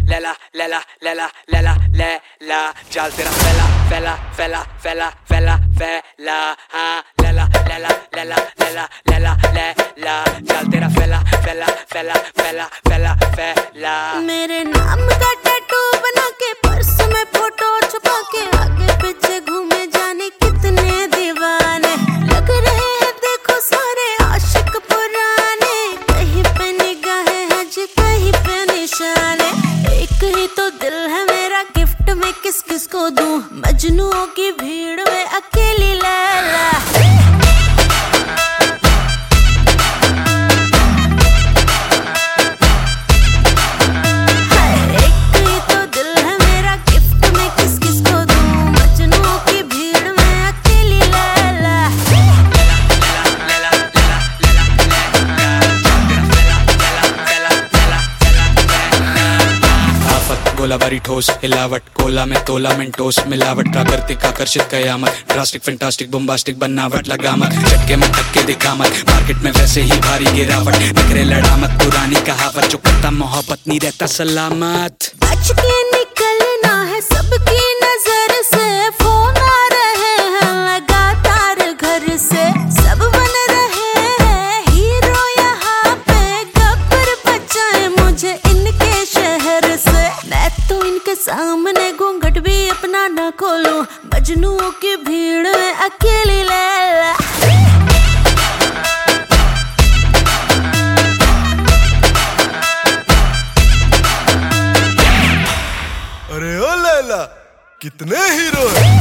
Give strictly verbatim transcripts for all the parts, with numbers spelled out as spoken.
लैला लैला लैला लैला लैला जाल तेरा फैला फैला फैला फैला फैला फैला हाँ लैला लैला लैला लैला लैला लैला जाल तेरा फैला फैला फैला फैला फैला फैला। मेरे नाम का टैटू बना के पर्स में फोटो छुपा के आगे पीछे घूमे जाने कितने दीवाने लग रहे हैं देखो सारे आशिक पुराने। कहीं पे निगाहें हैं जी कहीं पे निशाने। एक ही तो दिल है मेरा गिफ्ट में किस किस को दूं। मजनुओं की भीड़ में अकेली लैला। गोलाबारी ठोस हिलावट कोला में तोला मेंटोस मिलावट प्राकृतिक आकर्षित कयामत ड्रास्टिक फैंटास्टिक बम्बास्टिक बनावट लगामत झटके में टक्के दिखामत मार्केट में वैसे ही भारी गिरावट नखरे लड़ामत पुरानी कहावत जो करता मोहब्बत नहीं रहता सलामत। बच के निकलना है सबकी नजर से फोन आ रहे हैं लगातार घर से सब बन रहे हैं हीरो यहाँ पे गब्बर बचाए मुझे इनके शहर से। मैं तो इनके सामने घूंघट भी अपना न खोलूं मजनुओं की भीड़ में अकेली लैला। अरे ओ लैला कितने हीरो हैं।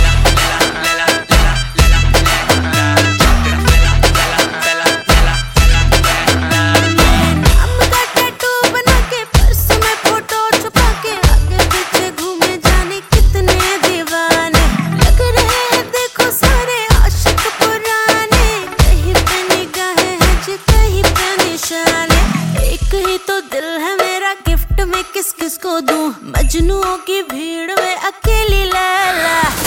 एक ही तो दिल है मेरा गिफ्ट में किस किस को दूं। मजनुओं की भीड़ में अकेली लैला।